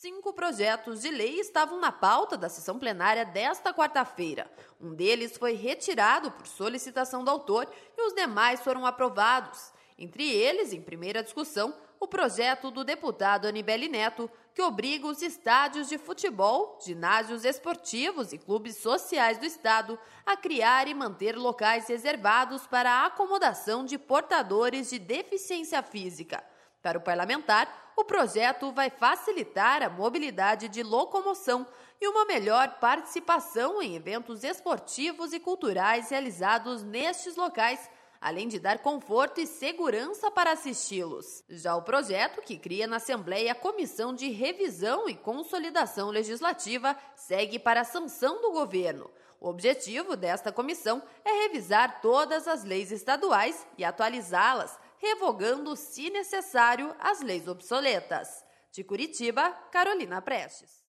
5 projetos de lei estavam na pauta da sessão plenária desta quarta-feira. Um deles foi retirado por solicitação do autor e os demais foram aprovados. Entre eles, em primeira discussão, o projeto do deputado Anibele Neto, que obriga os estádios de futebol, ginásios esportivos e clubes sociais do estado a criar e manter locais reservados para a acomodação de portadores de deficiência física. Para o parlamentar, o projeto vai facilitar a mobilidade de locomoção e uma melhor participação em eventos esportivos e culturais realizados nestes locais, além de dar conforto e segurança para assisti-los. Já o projeto, que cria na Assembleia a Comissão de Revisão e Consolidação Legislativa, segue para a sanção do governo. O objetivo desta comissão é revisar todas as leis estaduais e atualizá-las, revogando, se necessário, as leis obsoletas. De Curitiba, Carolina Prestes.